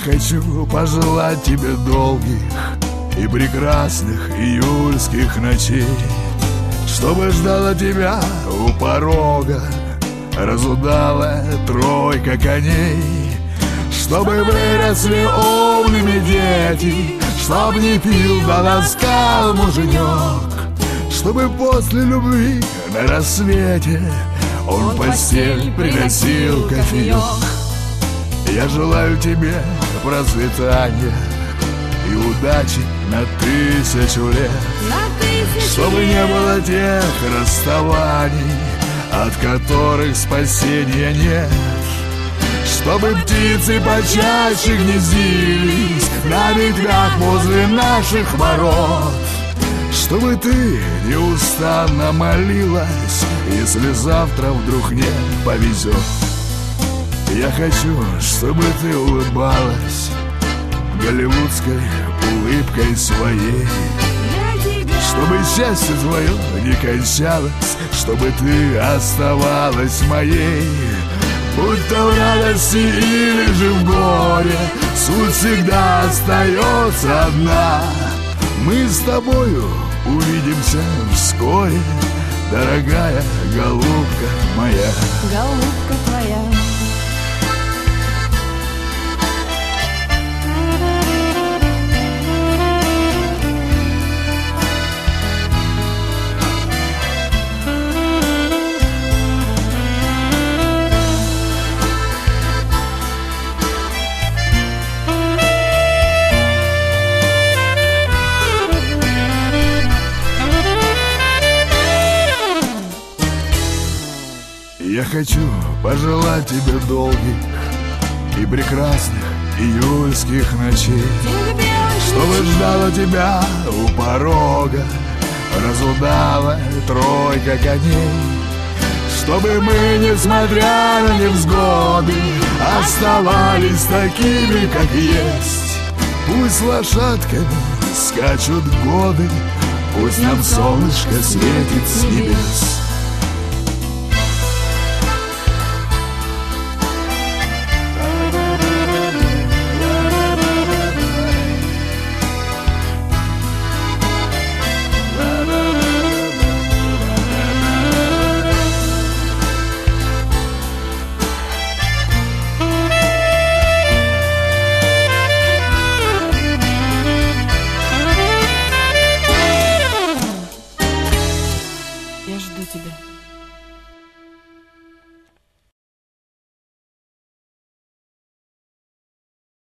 хочу пожелать тебе долгих и прекрасных июльских ночей, чтобы ждала тебя у порога разудалая тройка коней, чтобы выросли умными дети, чтоб не пил да ласкал муженек, чтобы после любви на рассвете он в постель приносил кофеек. Я желаю тебе процветания и удачи на 1000 лет, чтобы не было тех расставаний, от которых спасения нет, чтобы птицы почаще гнездились на ветвях возле наших ворот, чтобы ты неустанно молилась, если завтра вдруг не повезет. Я хочу, чтобы ты улыбалась голливудской улыбкой своей, чтобы счастье твое не кончалось, чтобы ты оставалась моей. Будь то в радости или же в горе, суть всегда остается одна. Мы с тобою увидимся вскоре, дорогая голубка моя. Голубка твоя. Я хочу пожелать тебе долгих и прекрасных июльских ночей, чтобы ждала тебя у порога разудалая тройка коней, чтобы мы, несмотря на невзгоды, оставались такими, как есть. Пусть лошадками скачут годы, пусть нам солнышко светит с небес. Я жду тебя.